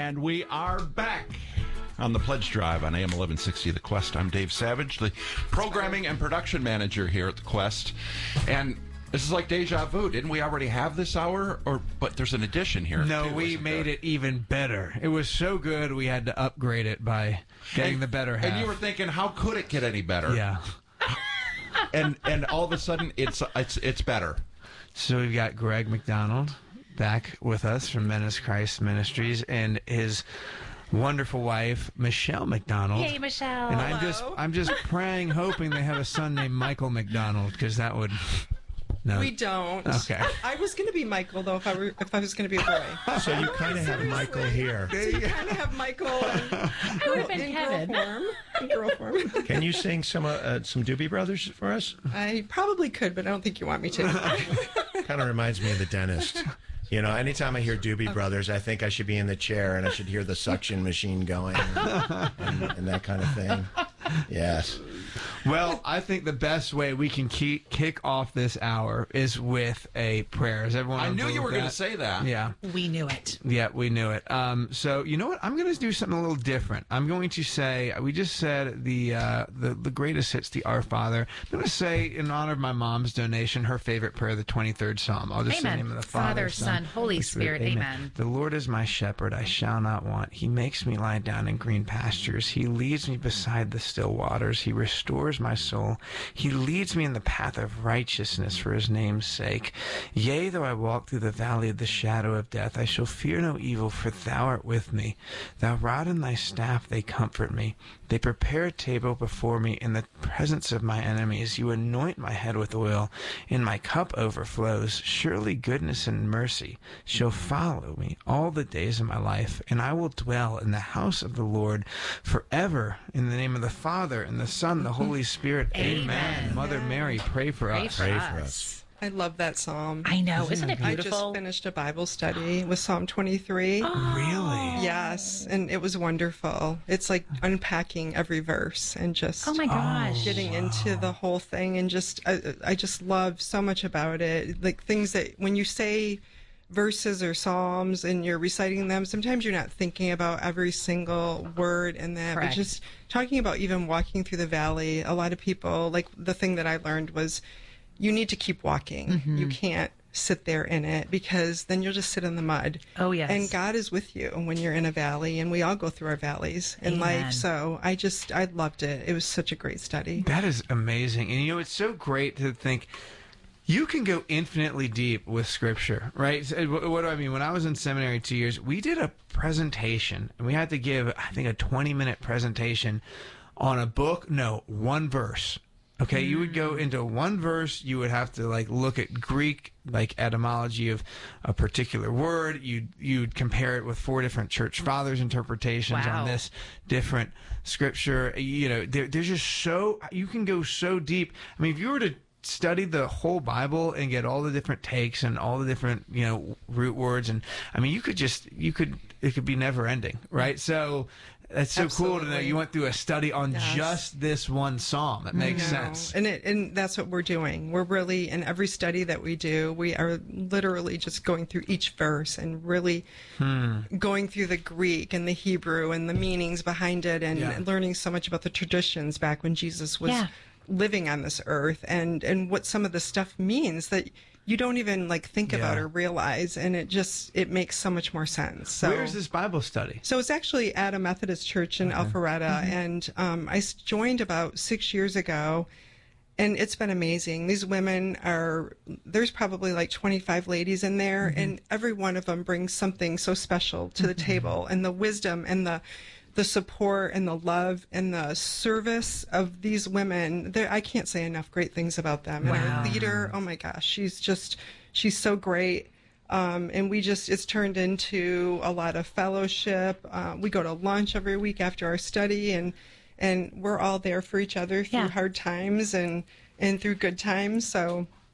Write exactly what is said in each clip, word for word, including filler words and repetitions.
And we are back on the Pledge Drive on A M eleven sixty The Quest. I'm Dave Savage, the programming and production manager here at the Quest. And this is like deja vu. Didn't we already have this hour? Or but there's an addition here. No, too, we made there? it even better. It was so good we had to upgrade it by getting and, the better half. And you were thinking, how could it get any better? Yeah. and and all of a sudden, it's it's it's better. So we've got Greg McDonald back with us from Menace Christ Ministries and his wonderful wife, Michelle McDonald. Hey, Michelle. And I'm just, I'm just praying, hoping they have a son named Michael McDonald, because that would. No. We don't. Okay. I was going to be Michael, though, if I were, if I was going to be a boy. So you kind of have Michael here. So you kind of have Michael in, I would have been in Kevin. girl form. In girl form. Can you sing some uh, uh, some Doobie Brothers for us? I probably could, but I don't think you want me to. Kind of reminds me of the dentist. You know, anytime I hear Doobie Brothers, I think I should be in the chair and I should hear the suction machine going and, and, and that kind of thing. Yes. Well, I think the best way we can keep, kick off this hour is with a prayer. Is everyone? I knew you were going to that? say that. Yeah. We knew it. Yeah, we knew it. Um, so you know what? I'm going to do something a little different. I'm going to say we just said the uh, the the greatest hits, the Our Father. I'm going to say in honor of my mom's donation, her favorite prayer, the twenty-third Psalm. I'll just say the name of the Father, Father, Son, Holy Spirit. Amen. Amen. The Lord is my shepherd; I shall not want. He makes me lie down in green pastures. He leads me beside the still waters. He restores my soul. He leads me in the path of righteousness for his name's sake. Yea, though I walk through the valley of the shadow of death, I shall fear no evil, for thou art with me. Thy rod and thy staff, they comfort me. They prepare a table before me in the presence of my enemies. You anoint my head with oil, and my cup overflows. Surely goodness and mercy shall follow me all the days of my life, and I will dwell in the house of the Lord forever. In the name of the Father, and the Son, the Holy Spirit. Amen. Amen. Mother Mary, pray for Pray us. for Pray us. for us. I love that psalm. I know. Isn't Isn't, it it I beautiful? just finished a Bible study with Psalm twenty-three. Oh. Really? Yes, and it was wonderful. It's like unpacking every verse and just Oh my gosh. getting into the whole thing, and just I, I just love so much about it. Like things that when you say verses or psalms and you're reciting them, sometimes you're not thinking about every single word in that. Correct. But just talking about even walking through the valley, a lot of people, like the thing that I learned was you need to keep walking. Mm-hmm. You can't sit there in it, because then you'll just sit in the mud. Oh, yes. And God is with you when you're in a valley, and we all go through our valleys in Amen. life. So I just, I loved it. It was such a great study. That is amazing. And you know, it's so great to think you can go infinitely deep with Scripture, right? So, wh- what do I mean? When I was in seminary two years, we did a presentation, and we had to give, I think, a twenty-minute presentation on a book, no, one verse. Okay, you would go into one verse, you would have to like look at Greek, like etymology of a particular word. You'd, you'd compare it with four different church fathers' interpretations Wow. on this different scripture. You know, there, there's just so, you can go so deep. I mean, if you were to study the whole Bible and get all the different takes and all the different, you know, root words, and I mean, you could just, you could, it could be never ending, right? So, that's so cool to know Absolutely. you went through a study on Yes. just this one psalm. It makes No. sense. And it, and that's what we're doing. We're really, in every study that we do, we are literally just going through each verse and really Hmm. going through the Greek and the Hebrew and the meanings behind it, and Yeah. learning so much about the traditions back when Jesus was Yeah. living on this earth, and, and what some of the stuff means that you don't even like think Yeah. about or realize, and it just, it makes so much more sense. So Where's this Bible study? So it's actually at a Methodist church in Alpharetta, and um, I s- joined about six years ago, and it's been amazing. These women are, there's probably like twenty-five ladies in there, and every one of them brings something so special to the table, and the wisdom and the the support and the love and the service of these women. There, I can't say enough great things about them. And Wow. our leader, oh my gosh, she's just, she's so great. Um, and we just, it's turned into a lot of fellowship. Uh, we go to lunch every week after our study, and, and we're all there for each other through Yeah. hard times and, and through good times. So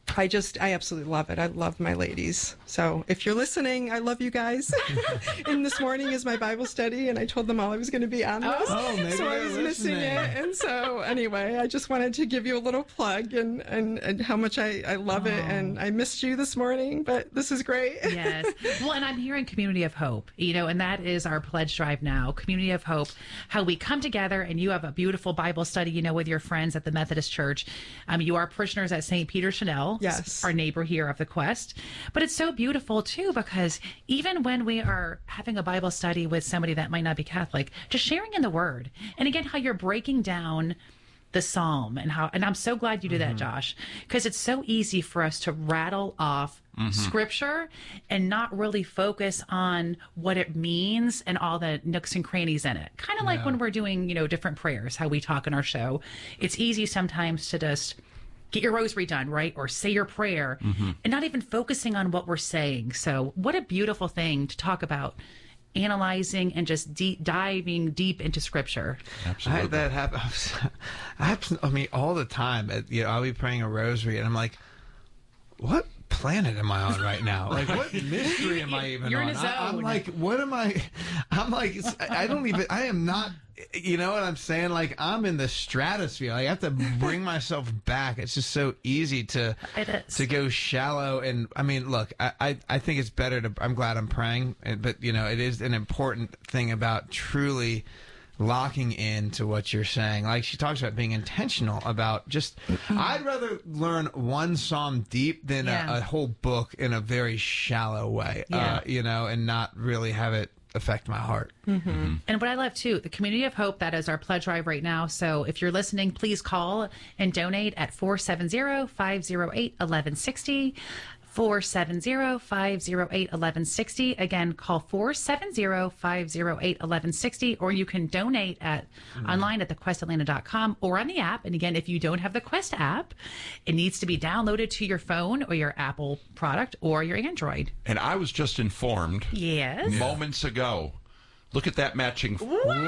I just, I absolutely love it. I love my ladies. So if you're listening, I love you guys. And this morning is my Bible study, and I told them all I was going to be on this. Oh, maybe so I they're was missing listening. it. And so anyway, I just wanted to give you a little plug and, and, and how much I, I love it. And I missed you this morning, but this is great. Yes. Well, and I'm hearing Community of Hope, you know, and that is our pledge drive now. Community of Hope, how we come together, and you have a beautiful Bible study, you know, with your friends at the Methodist Church. Um, you are parishioners at Saint Peter Chanel, Yes. our neighbor here of the Quest. But it's so beautiful too, because even when we are having a Bible study with somebody that might not be Catholic, just sharing in the Word, and again, how you're breaking down the psalm, and how, and I'm so glad you do that, Josh, because it's so easy for us to rattle off scripture and not really focus on what it means and all the nooks and crannies in it. Kind of like when we're doing, you know, different prayers, how we talk in our show. It's easy sometimes to just get your rosary done, right? Or say your prayer and not even focusing on what we're saying. So what a beautiful thing to talk about, analyzing and just deep, diving deep into scripture. Absolutely. I, that happens. happens. I mean, all the time. At, you know, I'll be praying a rosary, and I'm like, "What planet am I on right now? Like, what mystery am I even You're on?" in a I, I'm zone. like, "What am I?" I'm like, I I don't even. I am not. You know what I'm saying? Like, I'm in the stratosphere. Like, I have to bring myself back. It's just so easy to It is. to go shallow. And I mean, look, I, I, I think it's better to. I'm glad I'm praying, and- but you know, it is an important thing about truly locking into what you're saying. Like she talks about being intentional about just. I'd rather learn one psalm deep than Yeah. a, a whole book in a very shallow way. Yeah. Uh, you know, and not really have it affect my heart. And what I love too, the Community of Hope, that is our pledge drive right now. So if you're listening, please call and donate at four seven zero, five zero eight, one one six zero. four seven zero, five zero eight, one one six zero. Again, call four seven zero, five zero eight, one one six zero, or you can donate at online at the quest atlanta dot com or on the app. And again, if you don't have the Quest app, it needs to be downloaded to your phone or your Apple product or your Android. And I was just informed Yes. moments ago. Look at that matching. What? What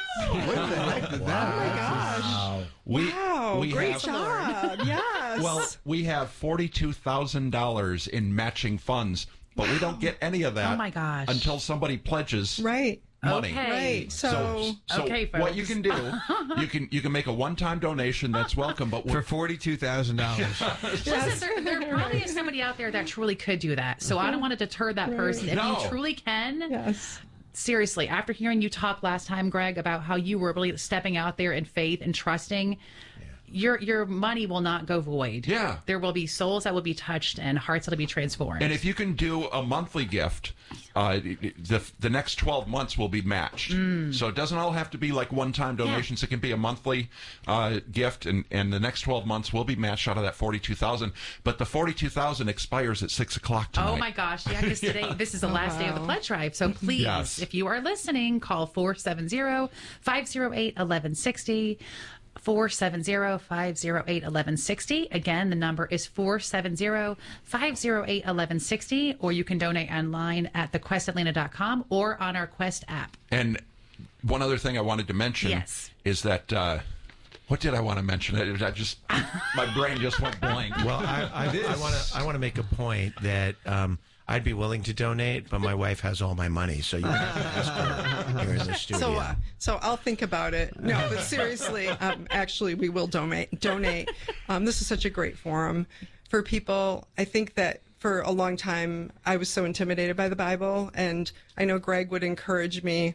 the heck did that? Oh my gosh. We, Wow, we great have, job. Yes. Well, we have forty-two thousand dollars in matching funds, but we don't get any of that Oh my gosh. until somebody pledges right. money. Okay. Right. So, So, so Okay, what you folks. can do, you can you can make a one-time donation. That's welcome, but For we're, forty-two thousand dollars. Listen, there, there probably is somebody out there that truly could do that. So I don't want to deter that person. If No. you truly can, yes. seriously, after hearing you talk last time, Greg, about how you were really stepping out there in faith and trusting, your your money will not go void. Yeah. There will be souls that will be touched and hearts that will be transformed. and if you can do a monthly gift, uh, the the next twelve months will be matched. So it doesn't all have to be like one-time donations. It can be a monthly uh, gift, and, and the next twelve months will be matched out of that forty-two thousand. But the forty-two thousand expires at six o'clock tonight. Oh my gosh, yeah, because today, this is the last day of the pledge drive. So please, Yes. if you are listening, call four seven zero, five zero eight, one one six zero. four seven zero, five zero eight, one one six zero. Again, the number is four seven zero, five zero eight, one one six zero, or you can donate online at the quest atlanta dot com or on our Quest app. And one other thing I wanted to mention Yes. is that uh, what did I want to mention? I I just my brain just went blank. Well, I, I, I want to I want to make a point that um, I'd be willing to donate, but my wife has all my money, so you have to ask her here in the studio. So, uh, so I'll think about it. No, but seriously, um, actually, we will donate. Donate. Um, this is such a great forum for people. I think that for a long time, I was so intimidated by the Bible, and I know Greg would encourage me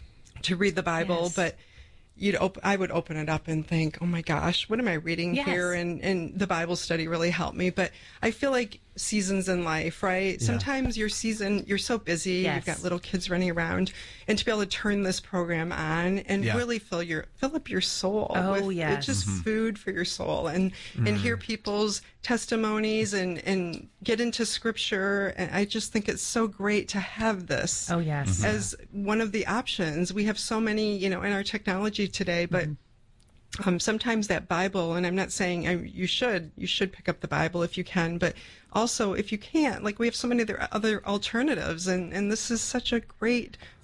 to read the Bible, Yes. but you'd op- I would open it up and think, oh my gosh, what am I reading Yes. here? And, and the Bible study really helped me. But I feel like seasons in life, right? Sometimes your season, you're so busy, Yes. you've got little kids running around, and to be able to turn this program on and Yeah. really fill your fill up your soul Oh, with yes. it's just food for your soul, and and hear people's testimonies and and get into scripture. And I just think it's so great to have this Oh, yes. as one of the options. We have so many, you know, in our technology today, but um, sometimes that Bible, and I'm not saying um, you should, you should pick up the Bible if you can, but also if you can't, like we have so many other, other alternatives, and, and this is such a great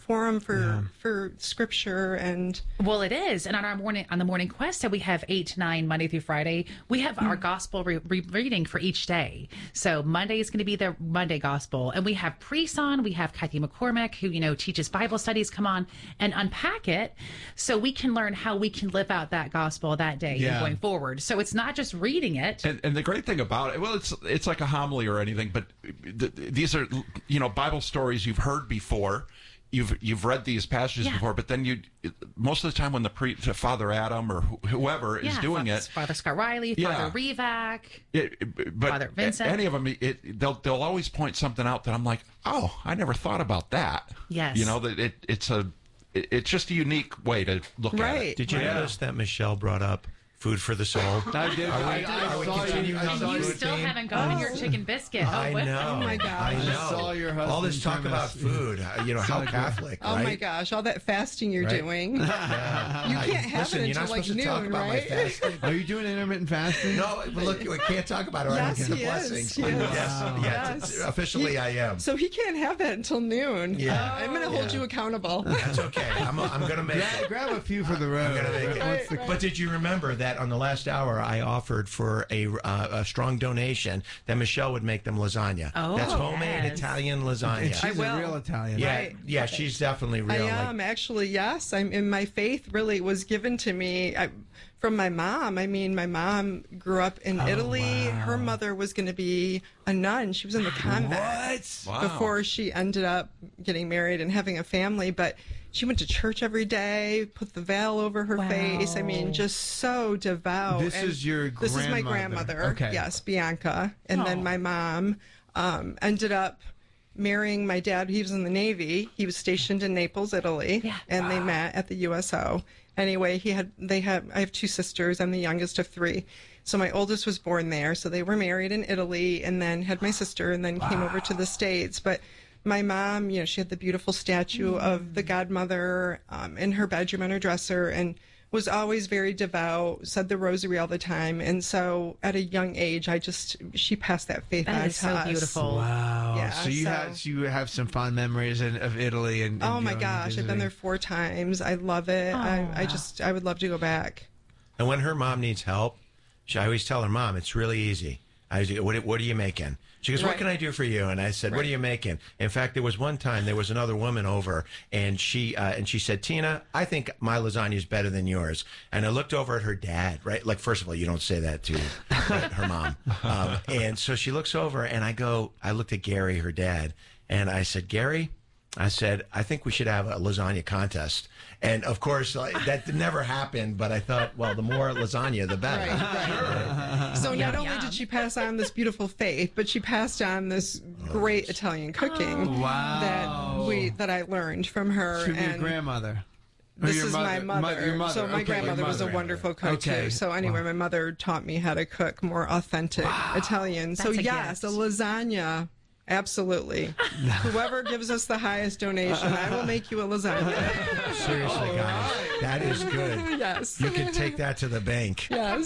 forum for yeah. for scripture and. Well, it is, and on our morning on the morning quest that we have eight to nine Monday through Friday, we have mm. our gospel re- re- reading for each day. So Monday is going to be the Monday gospel, and we have priests on. We have Kathy McCormick, who you know teaches Bible studies, come on and unpack it, so we can learn how we can live out that gospel that day yeah. and going forward. So it's not just reading it. And, and the great thing about it, well, it's it's like a homily or anything, but th- these are you know Bible stories you've heard before. You've you've read these passages yeah. before, but then you most of the time when the pre, Father Adam or wh- whoever is yeah, doing Father, it, Father Scott Riley, yeah. Father Revac, it, it, but Father Vincent, any of them, it, they'll they'll always point something out that I'm like, oh, I never thought about that. Yes, you know that it, it's a it, it's just a unique way to look right. at it. Did you right. notice that Michelle brought up Food for the Soul? I did. Are we, I, I, are we saw continuing you, on I and the you food still theme? haven't gotten Oh. your chicken biscuit. I oh, what? know. Oh my gosh. I know. I saw your husband All this talk trying about to- food. uh, You know, how So good. Catholic, Oh right? my gosh, all that fasting you're Right. doing. Yeah. You I- can't have listen, it you're not until like supposed to talk noon, about my right? fasting. Are you doing intermittent fasting? No, but look, we can't talk about it. Or Yes, I don't get the he is. blessings. He is. Yes, Wow. yes. Yes. Officially, He- I am. So he can't have that until noon. Yeah. I'm going to hold Yeah. you accountable. That's okay. I'm, I'm going to make Grab, it. grab a few for the road. I'm gonna make it. What's the- Right, But did you remember that on the last hour I offered for a, uh, a strong donation that Michelle would make them lasagna? Oh, That's homemade yes. Italian lasagna. And she's I a will. real Italian. yeah, Right. yeah, she's definitely real. I like- am actually, yes. I'm in my faith really was given to me I, from my mom. I mean, my mom grew up in Italy. wow. Her mother was going to be a nun. She was in the convent What? Wow. before she ended up getting married and having a family. But she went to church every day, put the veil over her Wow. face. I mean, just so devout. This And is your This is my grandmother. grandmother. Okay. Yes, Bianca. And Oh. then my mom um, ended up marrying my dad. He was in the Navy. He was stationed in Naples, Italy. Yeah. And they met at the U S O. Anyway, he had they had I have two sisters. I'm the youngest of three. So my oldest was born there. So they were married in Italy and then had my sister and then came over to the States. But my mom, you know, she had the beautiful statue of the godmother um, in her bedroom on her dresser and was always very devout, said the rosary all the time. And so at a young age, I just, she passed that faith on That is to so us. beautiful. Wow. Yeah, so you so- have so you have some fond memories in, of Italy and, and Oh my going and gosh, I've been visiting. there four times. I love it. I, I Aw. just, I would love to go back. And when her mom needs help, she, I always tell her, Mom, it's really easy. I was, what, what are you making? She goes, what Right. can I do for you? And I said, what are you making? In fact, there was one time there was another woman over, and she uh, and she said, Tina, I think my lasagna is better than yours. And I looked over at her dad, right? Like, first of all, you don't say that to her mom. Um, and so she looks over, and I go, I looked at Gary, her dad, and I said, Gary, I said, I think we should have a lasagna contest. And of course, like, that never happened, but I thought, well, the more lasagna, the better. Right, right. So not only yum. did she pass on this beautiful faith, but she passed on this great Italian cooking Wow. that we that I learned from her. From your and grandmother. Or This your is my mo- mother. your mother. So my Okay, grandmother your was a mother. wonderful cook Okay. too. So anyway, Wow. my mother taught me how to cook more authentic Italian. So That's a yes, gift. a lasagna. Absolutely. Whoever gives us the highest donation, I will make you a lasagna. Seriously, guys, that is good. Yes. You can take that to the bank. Yes.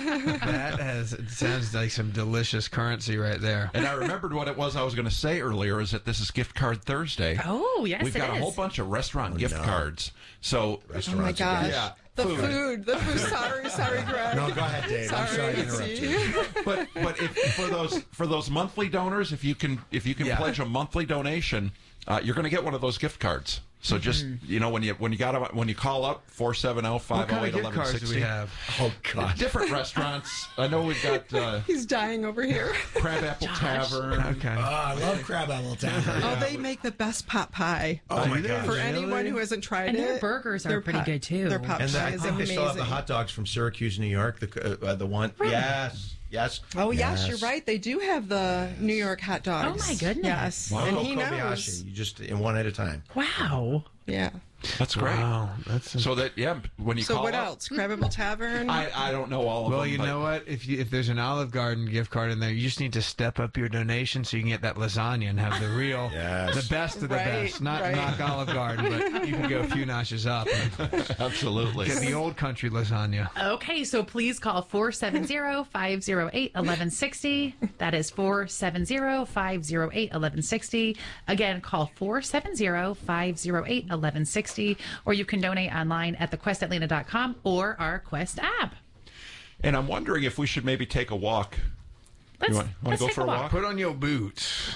That has it sounds like some delicious currency right there. And I remembered what it was I was going to say earlier is that this is Gift Card Thursday. Oh, yes, We've it got a is. whole bunch of restaurant gift no. cards. So Oh my Restaurants are gosh. good. Yeah, The food. food. The food. Sorry, sorry, Greg. No, go ahead, Dave. I'm sorry to interrupt see? you. but but if, for those for those monthly donors, if you can if you can Yeah. pledge a monthly donation, uh, you're going to get one of those gift cards. So just you know when you when you got when you call up four seven zero What five kind zero of eight gift eleven cards do sixty. we have? Oh, God. Different restaurants. I know we've got uh, He's dying over here. Crab Apple Tavern. Okay. Oh, I love crab apple tavern. Oh, they make the best pot pie. Oh, my do they? God. For Really? anyone who hasn't tried And it, their burgers are their pretty pot- good, too. Their pot And the, pie I is think they amazing. still have the hot dogs from Syracuse, New York. The uh, the one. Yes. Yes. Oh yes, you're right. They do have the New York hot dogs. Oh, my goodness. Yes, Wow. and Oh, he Kobayashi. knows. You just in one at a time. Wow. Yeah. That's great. Wow, that's a- So that, yeah, when you So call what up, else? Crabbable Tavern? I, I don't know all of well, them. you but know what? If you, if there's an Olive Garden gift card in there, you just need to step up your donation so you can get that lasagna and have the real, Yes. the best of the Right, best. Not right. knock Olive Garden, but you can go a few notches up and Absolutely. get the old country lasagna. Okay, so please call four seven zero, five zero eight, one one six zero. That is four seven zero, five zero eight, one one six zero. Again, call four seven zero, five zero eight, one one six zero, or you can donate online at the quest atlanta dot com or our Quest app. And I'm wondering if we should maybe take a walk. Let's, You want, want let's to go take for a walk? Put on your boots.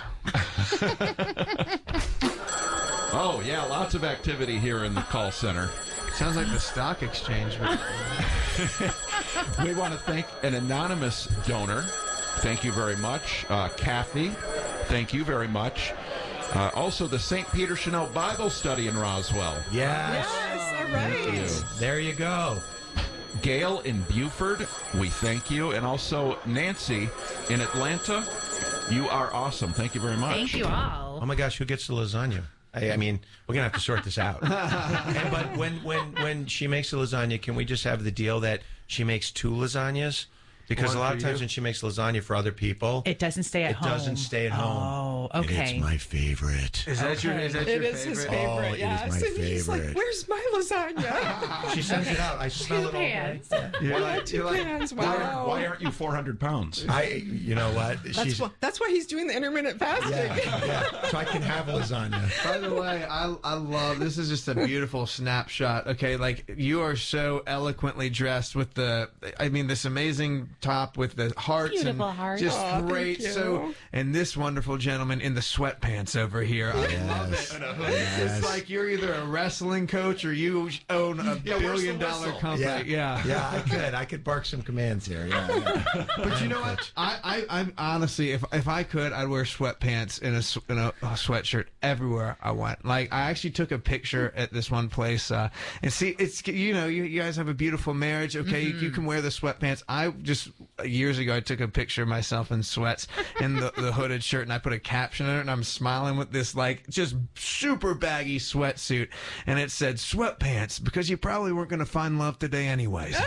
Oh, yeah, lots of activity here in the call center. Sounds like the stock exchange. But We want to thank an anonymous donor. Thank you very much. Uh, Kathy, thank you very much. Uh, also, the Saint Peter Chanel Bible Study in Roswell. Yes. Yes, all right. There you go. Gail in Buford, we thank you. And also Nancy in Atlanta, you are awesome. Thank you very much. Thank you all. Oh my gosh, who gets the lasagna? I, I mean, we're gonna have to sort this out. And, but when when when she makes the lasagna, can we just have the deal that she makes two lasagnas? Because One a lot for of times you. when she makes lasagna for other people, It doesn't stay at it home. doesn't stay at home. Oh, And okay. it's my favorite. is that your is that It your is his favorite? favorite, Oh, it is yes. my and he's like, favorite. where's my lasagna? She sends it out. I smell Two it all day. pans. You're One, like, two you're like, cans, Why, wow. why aren't you four hundred pounds? I, you know what? That's, She's why, that's why he's doing the intermittent fasting. yeah, yeah. So I can have lasagna. By the way, I I love this is just a beautiful snapshot. Okay, like you are so eloquently dressed with the I mean this amazing top with the hearts Beautiful and hearts. just Aw, thank great. you. So and this wonderful gentleman in the sweatpants over here. I love it. And a hoodie. Yes. It's like you're either a wrestling coach or you own a Yeah, where's billion the dollar whistle? company. Yeah, Yeah. yeah. I could, I could bark some commands here. Yeah, yeah. But you know what? I, I, I'm honestly, if if I could, I'd wear sweatpants in a s- in a, a sweatshirt everywhere I went. Like I actually took a picture at this one place, uh, and see, it's you know, you, you guys have a beautiful marriage. Okay, you, you can wear the sweatpants. I just years ago, I took a picture of myself in sweats and the, the hooded shirt, and I put a caption on it, and I'm smiling with this like just super baggy sweatsuit, and it said sweatpants because you probably weren't going to find love today anyways.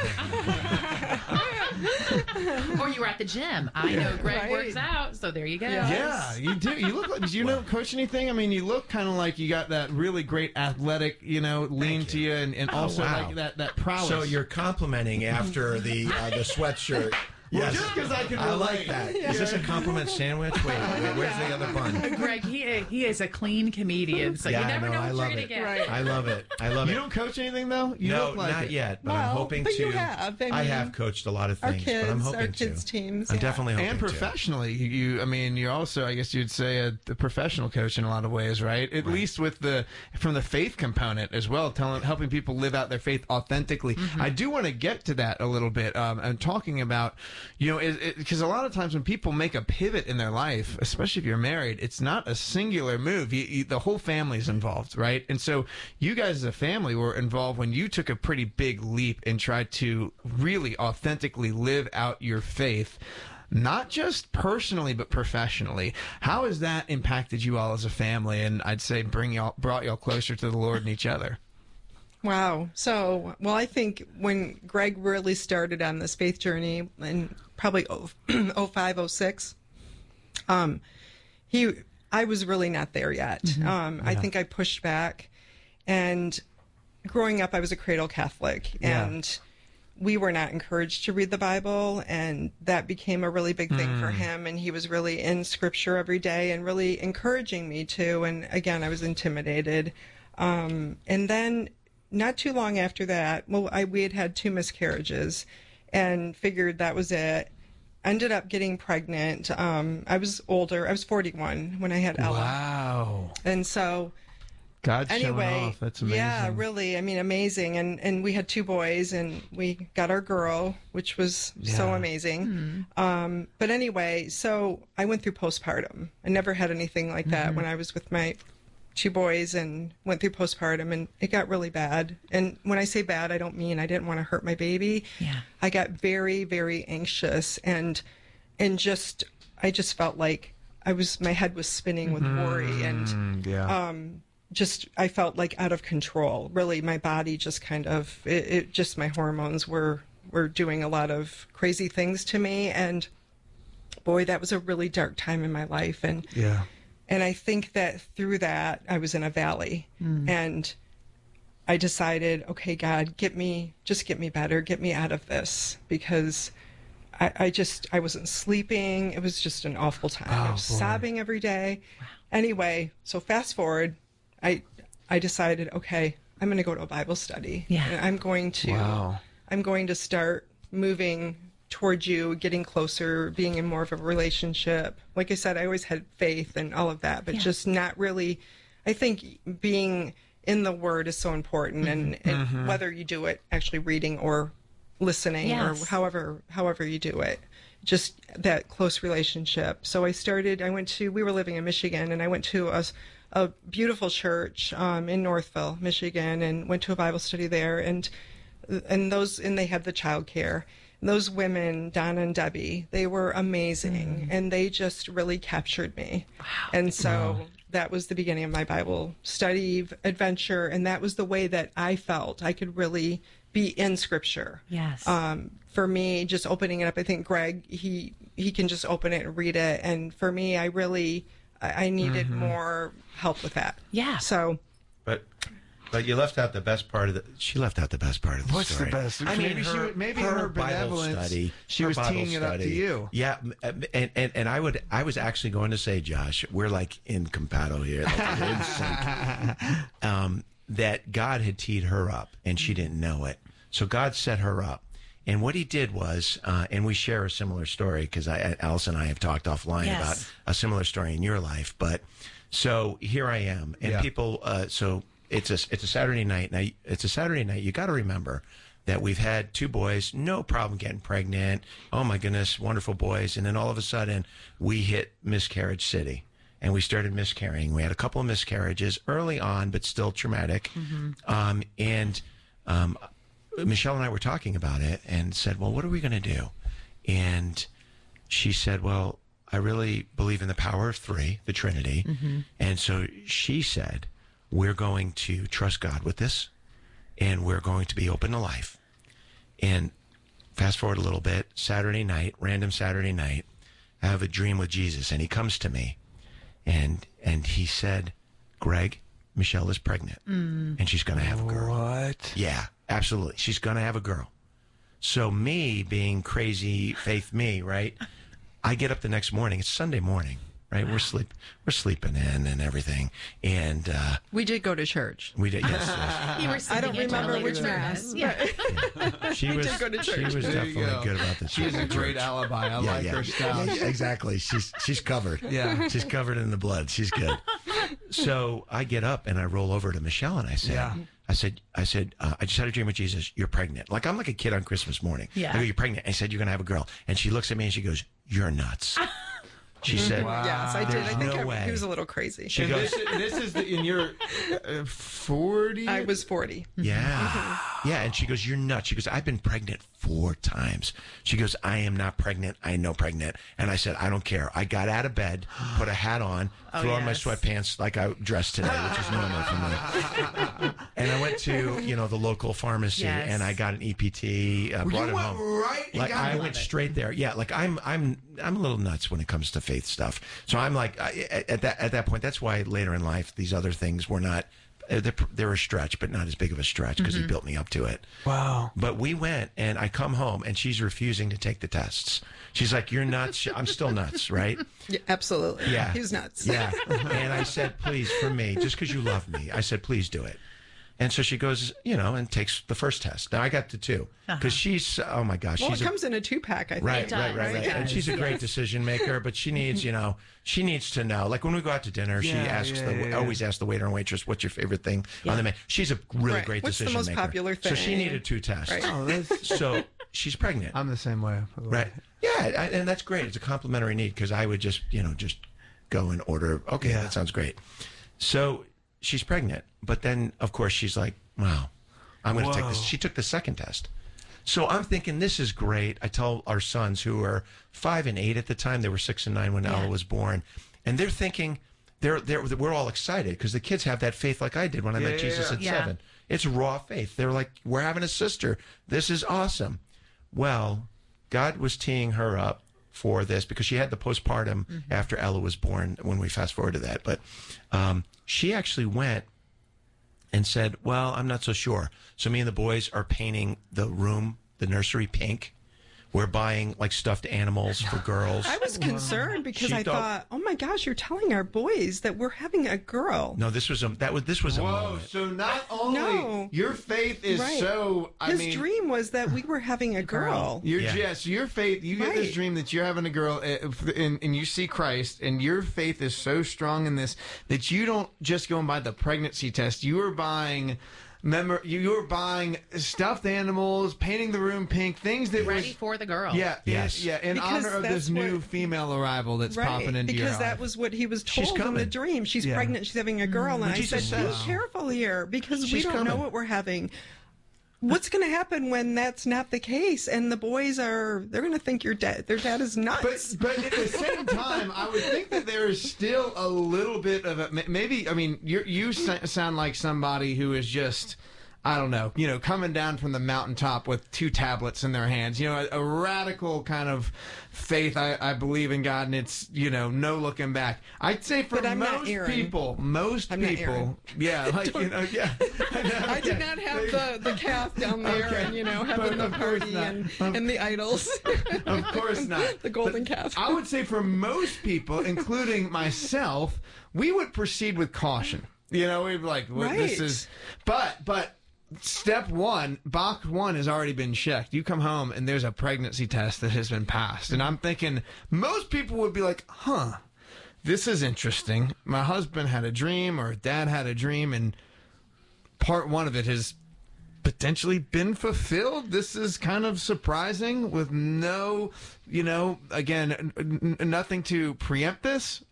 Or you were at the gym. I know Greg Right. works out, so there you go. Yeah, you do. You look like. Do you know coach anything? I mean, you look kind of like you got that really great athletic, you know, lean to you, and, and also wow. like that that prowess. So you're complimenting after the uh, the sweatshirt. Well, just 'cause I can I like relate. that. Is this a compliment sandwich? Wait, wait, where's the other bun? Greg, he he is a clean comedian, so Yeah, you I never know, know, I what love you're gonna it. get. Right. I love it. I love you it. don't coach anything though. You no, look like not it. yet. But Well, I'm hoping but to. you have. I I mean, have coached a lot of our things, kids, but I'm our hoping kids' to. teams, I'm yeah. definitely hoping And to. professionally, you, you, I mean, you're also, I guess you'd say, a, a professional coach in a lot of ways, right? At least with the from the faith component as well, telling, helping people live out their faith authentically. I do want to get to that a little bit, um, and talking about, you know, because a lot of times when people make a pivot in their life, especially if you're married, it's not a singular move. You, you, the whole family's involved, right? And so you guys as a family were involved when you took a pretty big leap and tried to really authentically live out your faith. Not just personally, but professionally. How has that impacted you all as a family? And I'd say bring y'all, brought y'all closer to the Lord and each other. Wow. So, well, I think when Greg really started on this faith journey in probably oh five, oh six, um, he, I was really not there yet. Mm-hmm. Um, I think I pushed back. And growing up, I was a cradle Catholic. Yeah. And we were not encouraged to read the Bible. And that became a really big thing Mm. for him. And he was really in scripture every day and really encouraging me to. And again, I was intimidated. Um, and then not too long after that, well, I, we had had two miscarriages and figured that was it. Ended up getting pregnant. Um, I was older. I was forty-one when I had Ella. Wow. And so God's showing anyway, off. That's amazing. yeah, really. I mean, amazing. And and we had two boys, and we got our girl, which was so Yeah. amazing. Um, but anyway, so I went through postpartum. I never had anything like that when I was with my two boys, and went through postpartum, and it got really bad. And when I say bad, I don't mean I didn't want to hurt my baby. Yeah. I got very, very anxious, and and just I just felt like I was my head was spinning with worry, and Mm, yeah. um, just I felt like out of control. Really, my body just kind of it, it just my hormones were were doing a lot of crazy things to me, and boy, that was a really dark time in my life. And Yeah. and I think that through that I was in a valley, and I decided, okay, God, get me just get me better, get me out of this, because I, I just I wasn't sleeping. It was just an awful time. I was boy. sobbing every day. Anyway, so fast forward. I I decided, okay, I'm going to go to a Bible study. Yeah. And I'm going to Wow. I'm going to start moving towards you, getting closer, being in more of a relationship. Like I said, I always had faith and all of that, but Yeah. just not really. I think being in the Word is so important, and, and whether you do it actually reading or listening Yes. or however however you do it, just that close relationship. So I started. I went to. We were living in Michigan, and I went to a, a beautiful church um, in Northville, Michigan, and went to a Bible study there. And and those and they had the child care. Those women, Donna and Debbie, they were amazing, and they just really captured me. Wow. And so that was the beginning of my Bible study adventure, and that was the way that I felt I could really be in Scripture. Yes. Um, for me, just opening it up, I think Greg, he he can just open it and read it, and for me, I really I, I needed more help with that. Yeah. So But but you left out the best part of the. She left out the best part of the What's story. the best? I mean, Maybe she her, would- maybe her, her Bible benevolence, study. she her was Bible teeing it up to study. you. Yeah, and, and and I would I was actually going to say, Josh, we're like in compatto here, like we're in sync. Um, that God had teed her up, and she didn't know it. So God set her up. And what he did was, uh, and we share a similar story because I, Alice and I have talked offline Yes. about a similar story in your life. But so here I am, and Yeah. people. Uh, so it's a it's a Saturday night. Now it's a Saturday night. You got to remember that we've had two boys, no problem getting pregnant. Oh my goodness, wonderful boys. And then all of a sudden, we hit miscarriage city. And we started miscarrying. We had a couple of miscarriages early on, but still traumatic. Um, and um, Michelle and I were talking about it and said, well, what are we going to do? And she said, well, I really believe in the power of three, the Trinity. And so she said, we're going to trust God with this, and we're going to be open to life. And fast forward a little bit, Saturday night, random Saturday night, I have a dream with Jesus, and he comes to me, and and he said, Greg, Michelle is pregnant, and she's going to have a girl. What? Yeah, absolutely. She's going to have a girl. So me being crazy, faith me, right? I get up the next morning. It's Sunday morning, right? We're sleep, we're sleeping in and everything, and uh, We did go to church. we did. Yes, yes. You were I sleeping don't remember internally which with mass. service. Yeah. She was. go to She church. was There you definitely go. good about this. She's a great alibi. I like her style. Yeah, yeah, exactly. She's she's covered. Yeah. She's covered in the blood. She's good. So I get up and I roll over to Michelle and I said, Yeah. I said, I said, uh, I just had a dream with Jesus. You're pregnant. Like I'm like a kid on Christmas morning. Yeah. I go, you're pregnant. I said, you're gonna have a girl. And she looks at me and she goes, you're nuts. She said, Wow. yes, I did. I There's think no I, way. he was a little crazy. She And goes, this, this is the, in your uh, forty. I was forty. yeah. Yeah. And she goes, you're nuts. She goes, I've been pregnant four times. She goes, I am not pregnant. I know pregnant. And I said, I don't care. I got out of bed, put a hat on, Oh, threw on my yes. sweatpants like I dressed today, which is normal for me. And I went to, you know, the local pharmacy Yes. and I got an E P T, uh, brought you it went home. right. you Like got I it. went straight there. Yeah, like I'm, I'm, I'm a little nuts when it comes to faith stuff. So I'm like, I, at that, at that point, that's why later in life these other things were not. uh, They're, they're a stretch, but not as big of a stretch because he built me up to it. Wow. But we went, and I come home, and she's refusing to take the tests. She's like, "You're nuts." I'm still nuts, right? Yeah, absolutely. Yeah. He was nuts. Yeah. And I said, "Please, for me, just because you love me," I said, "Please do it." And so she goes, you know, and takes the first test. Now I got the two because she's, oh my gosh, Well, she's it a, comes in a two pack, I think. right, It right, does, right, right. it And does, she's a great yes. decision maker, but she needs, you know, she needs to know. Like when we go out to dinner, she Yeah, asks yeah, the, yeah, yeah. always asks the waiter and waitress, "What's your favorite thing on the menu?" She's a really Right. great What's the decision most maker. popular So she thing? needed two tests. Right. Oh, that's, So she's pregnant. I'm the same way. by the way. Right. Yeah, I, and that's great. It's a complimentary need because I would just, you know, just go and order. Okay, Yeah. that sounds great. So she's pregnant, but then of course she's like, "Wow, I'm going to take this." Whoa. She took the second test. So I'm thinking this is great. I tell our sons who were five and eight at the time, they were six and nine when Yeah. Ella was born, and they're thinking they're they're we're all excited because the kids have that faith like I did when I met Yeah, Jesus yeah. at Yeah. seven. It's raw faith. They're like, we're having a sister. This is awesome. Well, God was teeing her up for this because she had the postpartum Mm-hmm. after Ella was born when we fast forward to that. But um, she actually went and said, well, I'm not so sure. So me and the boys are painting the room, the nursery, pink. We're buying like stuffed animals for girls. I was concerned because She I thought- thought, oh my gosh, you're telling our boys that we're having a girl. No, this was a that was this was a Whoa! moment. So not only No. your faith is Right. so. I His mean, dream was that we were having a girl. You're Yeah. yes, your faith. You get this Right. dream that you're having a girl, uh, and, and you see Christ, and your faith is so strong in this that you don't just go and buy the pregnancy test. You are buying. Memor- you you were buying stuffed animals, painting the room pink, things that Ready was for the girl. yeah, in- Yes. yeah, in Because honor of that's this new what- female arrival that's Right, popping into your because that life. was what he was She's told in the coming. dream. She's Yeah. pregnant. She's having a girl, and I Jesus said, "Be says- careful here, because we She's don't know coming. what we're having. What's going to happen when that's not the case? And the boys are—they're going to think your dad, their dad is nuts." But but at the same time, I would think that there is still a little bit of a maybe. I mean, you you sa- sound like somebody who is just. I don't know, you know, coming down from the mountaintop with two tablets in their hands, you know, a, a radical kind of faith. I, I believe in God, and it's, you know, no looking back. I'd say for But I'm not most Aaron. people, most I'm not people, Aaron. yeah, like, you know, yeah. I, know, I did okay. not have the, the calf down there Okay. and, you know, But having the of course party not. and, Of- and the idols. Of course not. The golden But calf. I would say for most people, including myself, we would proceed with caution. You know, we'd be like, well, this Right. is, but, but, step one, box one has already been checked. You come home and there's a pregnancy test that has been passed. And I'm thinking most people would be like, huh, this is interesting. My husband had a dream or dad had a dream and part one of it has potentially been fulfilled. This is kind of surprising with no, you know, again, n- n- nothing to preempt this.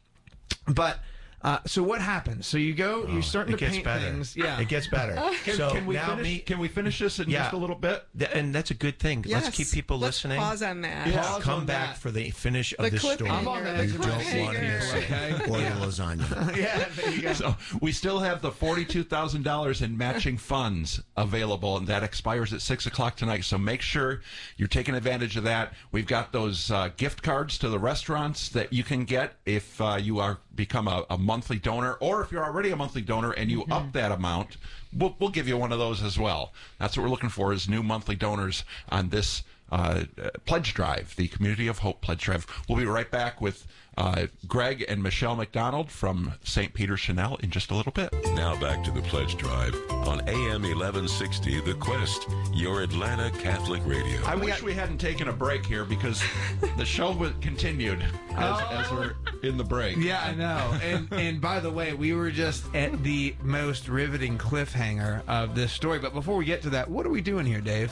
But uh, so what happens? So you go, you're starting It to gets paint better. things. Yeah. It gets better. Can, so can we now finish? me, Can we finish this in Yeah. just a little bit? th- and that's a good thing. Let's Yes. keep people Let's listening. pause on that. Yeah. Let's Pause come on back that. for the finish of The this story. cliffhanger. I'm on that. You The don't want to cliffhanger. miss it. Okay. Or the lasagna. Yeah, there you go. So we still have the forty-two thousand dollars in matching funds available, and that expires at six o'clock tonight. So make sure you're taking advantage of that. We've got those uh, gift cards to the restaurants that you can get if uh, you are become a, a monthly donor, or if you're already a monthly donor and you up that amount, we'll, we'll give you one of those as well. That's what we're looking for, is new monthly donors on this uh, uh, pledge drive, the Community of Hope pledge drive. We'll be right back with uh, Greg and Michelle McDonald from Saint Peter Chanel in just a little bit. Now back to the Pledge Drive on A M eleven sixty The Quest, your Atlanta Catholic radio. I wish we hadn't taken a break here because the show was continued as, as we're in the break. Yeah, I know. And and by the way, we were just at the most riveting cliffhanger of this story. But before we get to that, what are we doing here, Dave?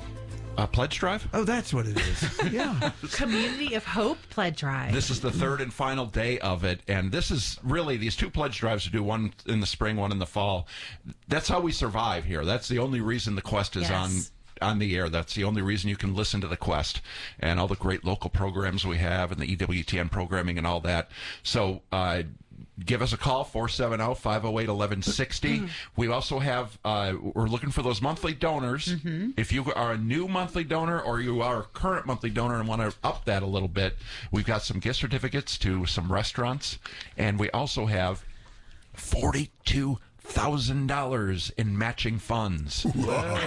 Uh, pledge drive? Oh, that's what it is. Yeah. Community of Hope Pledge Drive. This is the third and final day of it, and this is really these two pledge drives to do one in the spring, one in the fall. That's how we survive here. That's the only reason the Quest is Yes. on on the air. That's the only reason you can listen to the Quest and all the great local programs we have and the E W T N programming and all that. So uh, give us a call, four seven zero, five zero eight, one one six zero. We also have, uh, we're looking for those monthly donors. Mm-hmm. If you are a new monthly donor or you are a current monthly donor and want to up that a little bit, we've got some gift certificates to some restaurants. And we also have forty-two thousand dollars in matching funds. so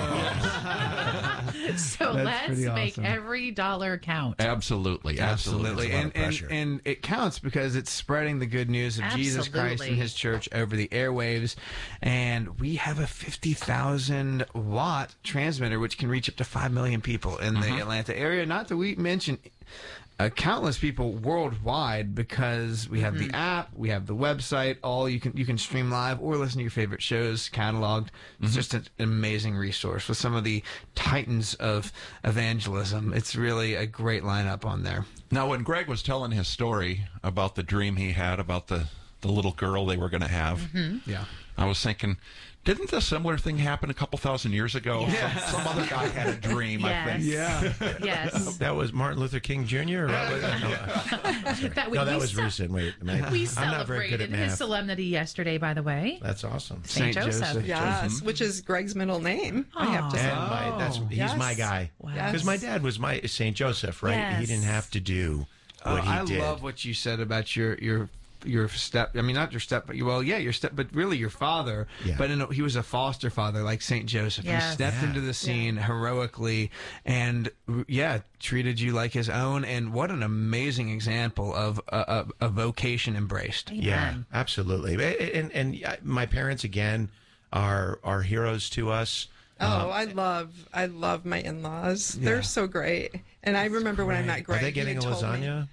That's let's pretty make awesome. every dollar count. Absolutely, absolutely. Absolutely. There's a lot And, of and, pressure. and it counts because it's spreading the good news of Jesus Christ Absolutely. and his church over the airwaves. And we have a fifty thousand watt transmitter, which can reach up to five million people in the Atlanta area. Not that we mention uh, countless people worldwide, because we have the app, we have the website, all you can you can stream live or listen to your favorite shows cataloged. It's just an amazing resource with some of the titans of evangelism. It's really a great lineup on there. Now, when Greg was telling his story about the dream he had about the the little girl they were going to have. Mm-hmm. Yeah. I was thinking, didn't a similar thing happen a couple thousand years ago? Yeah. Some, some other guy had a dream, I think. Yes. Yeah. Yes. That was Martin Luther King Junior Or what was that? No, that we, no, that we was ce- recent. Wait, man. We I'm not very good celebrated at his math. solemnity yesterday, by the way. That's awesome. Saint Saint Joseph. Joseph. Yes, which is Greg's middle name. I have to Aw. say. And my, that's he's Yes. my guy. Wow. Because my dad was my Saint Joseph, right? He Yes. didn't have to do Oh, what he I did. love what you said about your your your step. I mean, not your step, but you, well, yeah, your step, but really your father. Yeah. But in a, he was a foster father, like Saint Joseph. Yes. He stepped Yeah. into the scene heroically, and yeah, treated you like his own. And what an amazing example of a, a, a vocation embraced. Yeah, Amen. absolutely. And, and and my parents again are are heroes to us. Oh, I love, I love my in-laws. Yeah. They're so great. And I remember when I met Greg. Are they he getting a had told me- lasagna?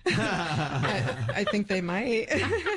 I, I think they might.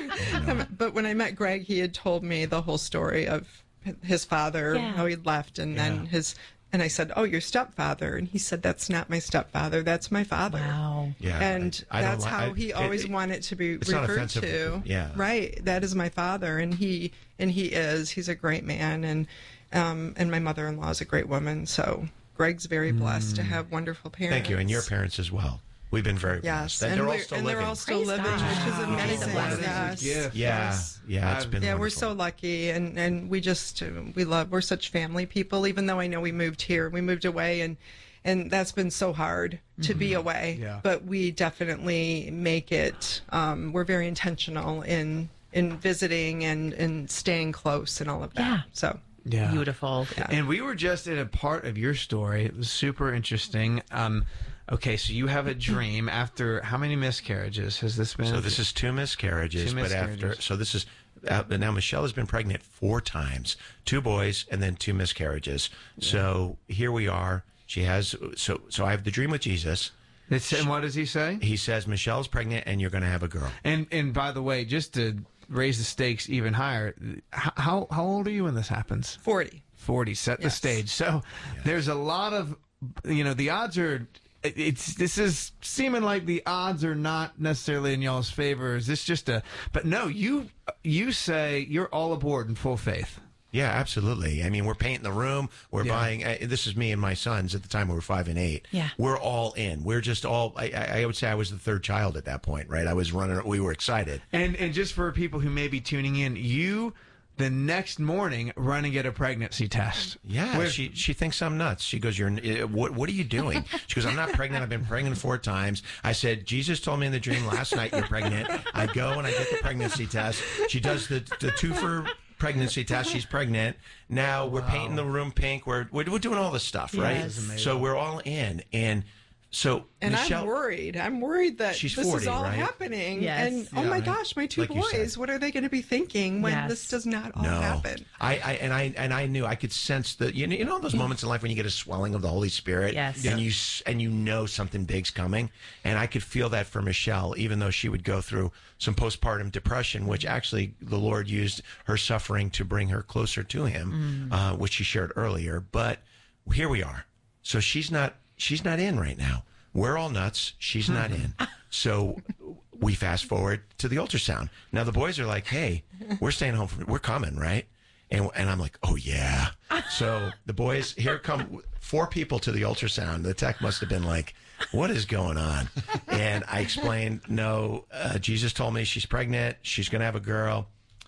But when I met Greg, he had told me the whole story of his father, Yeah. how he left, and then Yeah. his. And I said, "Oh, your stepfather," and he said, "That's not my stepfather. That's my father." Wow. Yeah, And I- I don't that's li- how I- he it- always it- wanted to be it's not referred offensive. to. Yeah. Right. That is my father, and he and he is. He's a great man, and um, and my mother-in-law is a great woman. So Greg's very blessed to have wonderful parents. Thank you, and your parents as well. We've been very Yes, blessed. And and, they're all we're- still and living. they're all still Praise living, God. which is Wow. amazing. What a Yes. gift. yeah, Yes. yeah, it's been Yeah, we're wonderful. so lucky, and and we just uh, we love we're such family people. Even though I know we moved here, we moved away, and and that's been so hard to be away. Yeah. But we definitely make it. Um, we're very intentional in in visiting and and staying close and all of that. Yeah. So Yeah. Beautiful. And we were just at a part of your story. It was super interesting. Um, okay, so you have a dream after how many miscarriages has this been? So this is two miscarriages, Two but after miscarriages. so this is uh, now Michelle has been pregnant four times, two boys and then two miscarriages. So here we are. She has so so I have the dream with Jesus. It's, and what does he say? He says Michelle's pregnant and you're going to have a girl. And and by the way, just to raise the stakes even higher, h- how how old are you when this happens? forty. forty. Set the Yes. stage. So there's a lot of, you know, the odds are. it- It's this is seeming like the odds are not necessarily in y'all's favor. Is this just a? But no, you you say you're all aboard in full faith. Yeah, absolutely. I mean, we're painting the room. We're Yeah. buying. Uh, this is me and my sons at the time. We were five and eight. Yeah. we're all in. We're just all. I, I I would say I was the third child at that point, right? I was running. We were excited. And and just for people who may be tuning in, you the next morning run and get a pregnancy test. Yeah, Where- she she thinks I'm nuts. She goes, "You're uh, what? What are you doing?" She goes, "I'm not pregnant. I've been pregnant four times." I said, "Jesus told me in the dream last night you're pregnant." I go and I get the pregnancy test. She does the the two for pregnancy test. She's pregnant. Now we're painting the room pink. We're we're, we're doing all this stuff, right? Yes. This is amazing. So we're all in, and so And Michelle. I'm worried. I'm worried that She's this forty, is all right? happening. Yes. And oh Yeah, my right. gosh, my two Like you boys, said. what are they going to be thinking when Yes. this does not all No, happen? I, I and I and I knew I could sense that you know, you know those moments in life when you get a swelling of the Holy Spirit, Yes. and you s- and you know something big's coming, and I could feel that for Michelle, even though she would go through some postpartum depression, which actually the Lord used her suffering to bring her closer to Him, uh, which she shared earlier. But here we are. So she's not she's not in right now. We're all nuts. She's not in. So we fast forward to the ultrasound. Now the boys are like, "Hey, we're staying home. From, we're coming, right?" And and I'm like, "Oh yeah." So the boys here come four people to the ultrasound. The tech must have been like, "What is going on?" And I explained, "No, uh, Jesus told me she's pregnant. She's going to have a girl."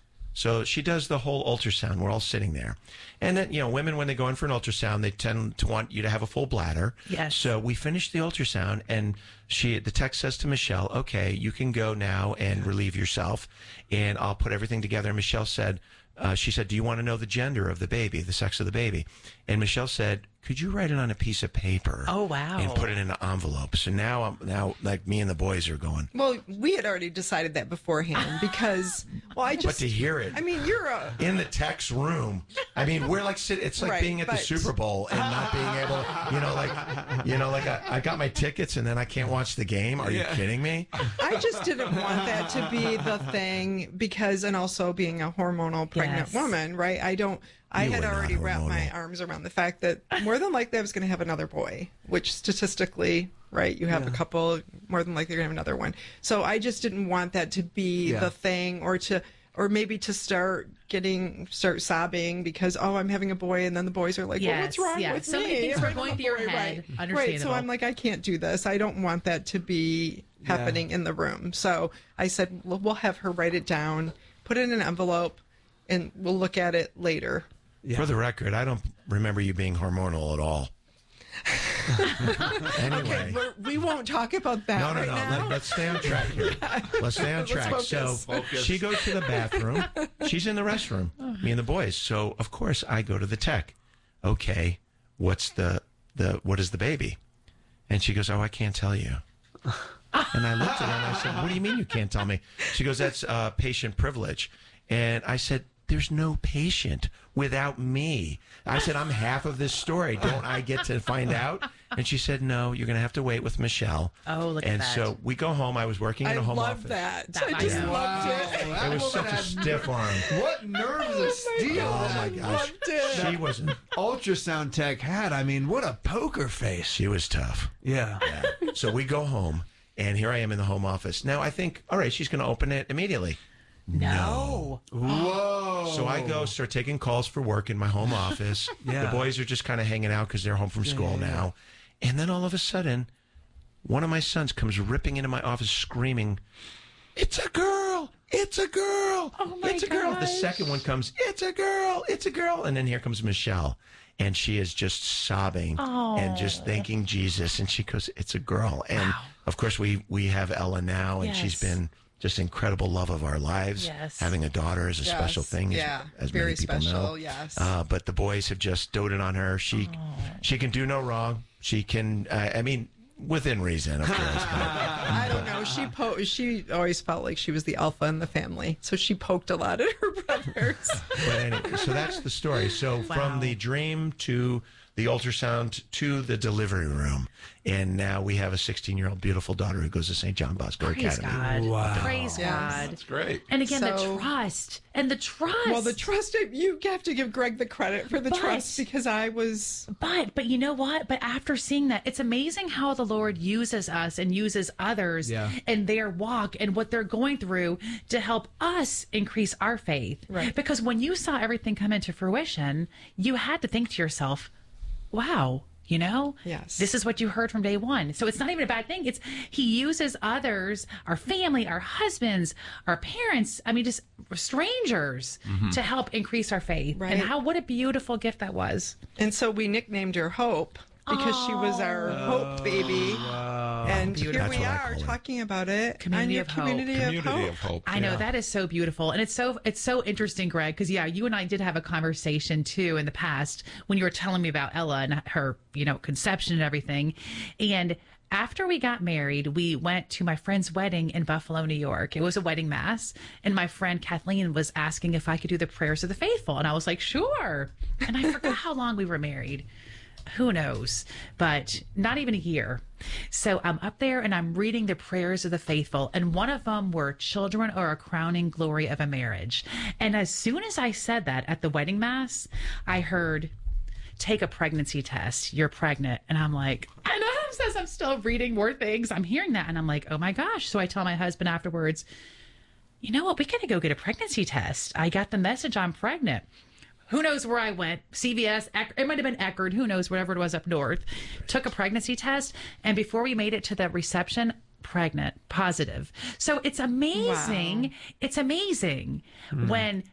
So she does the whole ultrasound. We're all sitting there. And then, you know, women, when they go in for an ultrasound, they tend to want you to have a full bladder. Yes. So we finished the ultrasound, and she, the tech says to Michelle, "Okay, you can go now and relieve yourself, and I'll put everything together." And Michelle said, uh, she said, "Do you want to know the gender of the baby, the sex of the baby?" And Michelle said, "Could you write it on a piece of paper?" Oh, wow. And put it in an envelope. So now, I'm now like me and the boys are going, Well, we had already decided that beforehand because, well, I but just, to hear it. I mean, you're a, in the tech's room. I mean, we're like sit. It's like Right, being at the but- Super Bowl and not being able, you know, like, you know, like I, I got my tickets and then I can't watch the game. Are you kidding me? I just didn't want that to be the thing because, and also being a hormonal pregnant Yes. woman, right? I don't, I You had were not already wrapped my hormonal. arms around the fact that more than likely I was going to have another boy, which statistically, right, you have a couple, more than likely you're going to have another one. So I just didn't want that to be Yeah. the thing or to, or maybe to start getting start sobbing because oh I'm having a boy, and then the boys are like, Yes, well, what's wrong yeah. with So me? many things I'm were having going a through your boy, head. right. Right. So Understandable. I'm like, I can't do this. I don't want that to be happening in the room. So I said, well, we'll have her write it down, put it in an envelope, and we'll look at it later. Yeah. For the record, I don't remember you being hormonal at all. Anyway. Okay, we're, we won't talk about that No, no, right no. now. Let, let's stay on track here. Let's stay on Let's track. So focus. she goes to the bathroom. She's in the restroom, me and the boys. So of course I go to the tech. Okay, what's the the what is the baby? And she goes, oh, I can't tell you. And I looked at her and I said, what do you mean you can't tell me? She goes, that's uh, patient privilege. And I said, there's no patient without me. I said, I'm half of this story. Don't I get to find out? And she said, no, you're going to have to wait with Michelle. Oh, look at and that. so we go home. I was working in I a home love office. that. That I just might- loved it. Wow, It was that such woman a had- stiff arm. What nerves of steel Oh that my gosh. Loved it. She was ultrasound tech had. I mean, what a poker face. she was tough. Yeah. So we go home, and here I am in the home office. Now I think, all right, she's going to open it immediately. No. Whoa. So I go start taking calls for work in my home office. Yeah. The boys are just kind of hanging out because they're home from school yeah, yeah. now. And then all of a sudden, one of my sons comes ripping into my office screaming, it's a girl! It's a girl! Oh, my It's a girl! The gosh. second one comes, it's a girl! It's a girl! And then here comes Michelle. And she is just sobbing and just thanking Jesus. And she goes, it's a girl. And of course, we, we have Ella now, and she's Yes. been just incredible love of our lives. Yes. Having a daughter is a Yes, special thing, as, yeah, as very many people special, know. yes. Uh, but the boys have just doted on her. She she can do no wrong. She can, uh, I mean, within reason, of course. but- I don't know. She po- She always felt like she was the alpha in the family, so she poked a lot at her brothers. But anyway, so that's the story. So Wow. from the dream to the ultrasound to the delivery room, and now we have a sixteen-year-old beautiful daughter who goes to Saint John Bosco Praise Academy. God. Wow. Praise Yes. God. That's great. And again, the So- trust and the trust. Well, the trust, you have to give Greg the credit for the But- trust because I was. But but you know what? But after seeing that, it's amazing how the Lord uses us and uses others Yeah. in their walk and what they're going through to help us increase our faith. Right. Because when you saw everything come into fruition, you had to think to yourself, wow, you know, Yes. this is what you heard from day one. So it's not even a bad thing. It's he uses others, our family, our husbands, our parents, I mean, just strangers to help increase our faith. Right. And how, what a beautiful gift that was. And so we nicknamed her Hope because she was our Hope baby. And here That's we what I are call her. talking about it. Community on your of Hope. community, Community of of Hope. hope. I know that is so beautiful, and it's so it's so interesting, Greg. Because yeah, you and I did have a conversation too in the past when you were telling me about Ella and her, you know, conception and everything. And after we got married, we went to my friend's wedding in Buffalo, New York. It was a wedding mass, and my friend Kathleen was asking if I could do the prayers of the faithful, and I was like, sure. And I forgot how long we were married. Who knows? But not even a year. So I'm up there and I'm reading the prayers of the faithful. And one of them were children are a crowning glory of a marriage. And as soon as I said that at the wedding mass, I heard, take a pregnancy test. You're pregnant. And I'm like, and Adam says I'm still reading more things. I'm hearing that. And I'm like, oh my gosh. So I tell my husband afterwards, you know what? We got to go get a pregnancy test. I got the message I'm pregnant. Who knows where I went? C V S, Eck- it might have been Eckerd, who knows, whatever it was up north. Took a pregnancy test, and before we made it to the reception, pregnant, positive. So it's amazing. Wow. It's amazing when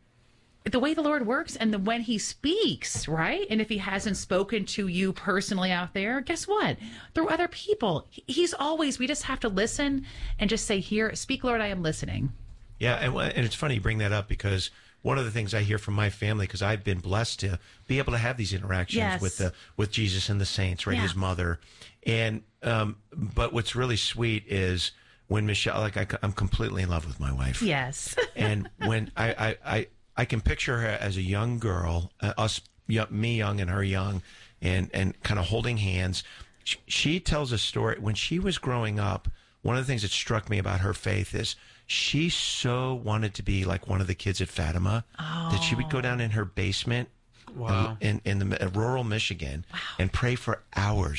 the way the Lord works and the when he speaks, right? And if he hasn't spoken to you personally out there, guess what? Through other people. He- He's always, we just have to listen and just say, here, speak, Lord, I am listening. Yeah, and, and it's funny you bring that up because one of the things I hear from my family, because I've been blessed to be able to have these interactions Yes. with the with Jesus and the saints, right? Yeah. His mother, and um, but what's really sweet is when Michelle, like I, I'm completely in love with my wife, Yes. and when I I, I I can picture her as a young girl, uh, us, young, me young and her young, and and kind of holding hands. She, she tells a story when she was growing up. One of the things that struck me about her faith is she so wanted to be like one of the kids at Fatima that she would go down in her basement Wow. in, in the uh, rural Michigan and pray for hours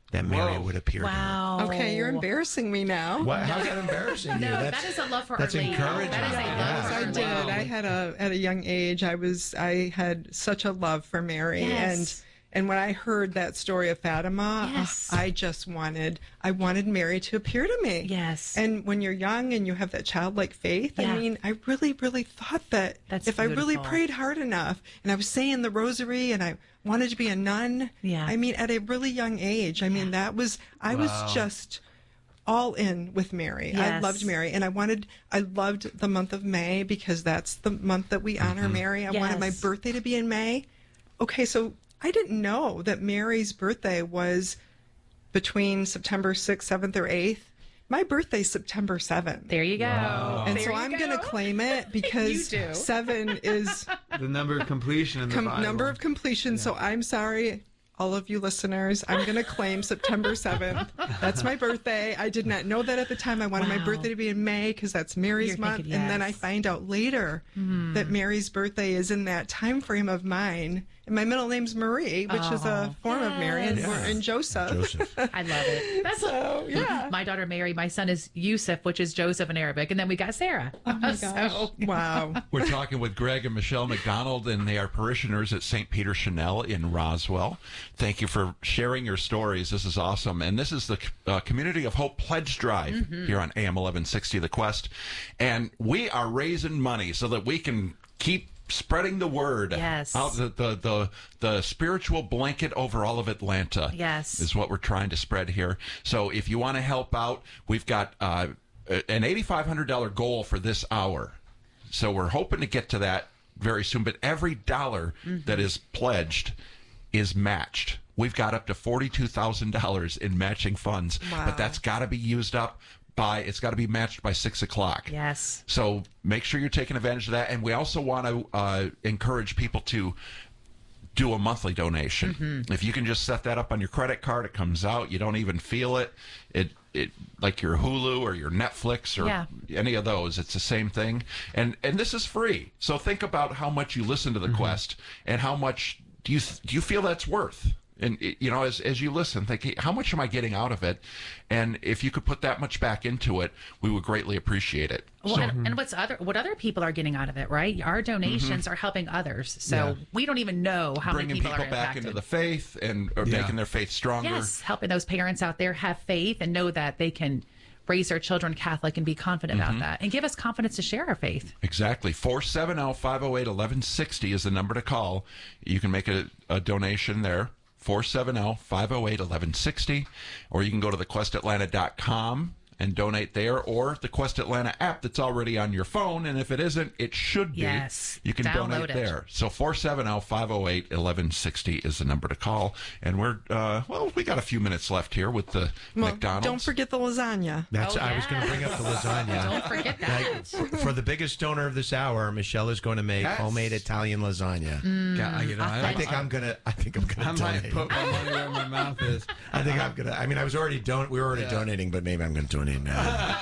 that Mary Whoa. would appear Wow. Okay, you're embarrassing me now. to her. What, how's that embarrassing you? No, That's, that is a love for that's Our Lady. encouraging. That is a Yeah. love for I Our did. Lady. I had a at a young age. I was I had such a love for Mary, Yes. and and when I heard that story of Fatima, Yes. I just wanted I wanted Mary to appear to me. Yes. And when you're young and you have that childlike faith, Yeah. I mean, I really, really thought that That's if I really beautiful. prayed hard enough, and I was saying the rosary, and I wanted to be a nun. Yeah. I mean, at a really young age. I mean, that was I Wow. was just all in with Mary. I Yes. loved Mary, and I wanted, I loved the month of May because that's the month that we honor Mary. I wanted my Yes. birthday to be in May. Okay, so I didn't know that Mary's birthday was between September sixth, seventh, or eighth. My birthday's September seventh. There you go. And There so you I'm go. going to claim it because You do. seven is The number of completion in the com- Bible. number of completion. So I'm sorry, all of you listeners. I'm going to claim September seventh. That's my birthday. I did not know that at the time. I wanted my Wow. birthday to be in May because that's Mary's You're month. thinking, And then I yes. find out later that Mary's birthday is in that time frame of mine. And my middle name's Marie, which is a Oh, form of Mary, and, yes. we're in Joseph. Joseph. I love it. That's So, yeah. my daughter Mary. My son is Yusuf, which is Joseph in Arabic, and then we got Sarah. Oh my gosh. Wow. We're talking with Greg and Michelle McDonald, and they are parishioners at Saint Peter Chanel in Roswell. Thank you for sharing your stories. This is awesome. And this is the uh, Community of Hope Pledge Drive Mm-hmm. here on A M eleven sixty The Quest. And we are raising money so that we can keep spreading the word Yes. out, the, the, the, the spiritual blanket over all of Atlanta. Yes. Is what we're trying to spread here. So if you want to help out, we've got uh, an eight thousand five hundred dollars goal for this hour. So we're hoping to get to that very soon. But every dollar that is pledged is matched. We've got up to forty-two thousand dollars in matching funds. Wow. But that's got to be used up by, it's got to be matched by six o'clock. Yes. So make sure you're taking advantage of that. And we also want to uh, encourage people to do a monthly donation. Mm-hmm. If you can just set that up on your credit card, it comes out. You don't even feel it. It it like your Hulu or your Netflix or Yeah. any of those. It's the same thing. And and this is free. So think about how much you listen to the Quest and how much do you do you feel that's worth? And you know, as as you listen, think, how much am I getting out of it? And if you could put that much back into it, we would greatly appreciate it. Well, and, and what's other what other people are getting out of it, right? Our donations are helping others, so we don't even know how Bringing many people, people are back impacted. into the faith and or Yeah. making their faith stronger. Yes, helping those parents out there have faith and know that they can raise their children Catholic and be confident Mm-hmm. about that, and give us confidence to share our faith. Exactly. four seven zero, five oh eight, eleven sixty is the number to call. You can make a, a donation there. four seven zero, five oh eight, eleven sixty. Or you can go to the quest atlanta dot com and donate there, or the Quest Atlanta app that's already on your phone. And if it isn't, it should be. Yes. You can Download donate it. there. So four seven zero, five oh eight, eleven sixty is the number to call. And we're, uh, well, we got a few minutes left here with the Well, McDonald's. don't forget the lasagna. That's Oh, I was going to bring up the lasagna. Don't forget that. Like, for the biggest donor of this hour, Michelle is going to make Yes. homemade Italian lasagna. Yeah, you know, I, I think I'm gonna. I think I'm I gonna might donate. put my money where my mouth is. I think I'm gonna. I mean, I was already don. We were already Yeah. donating, but maybe I'm gonna donate now.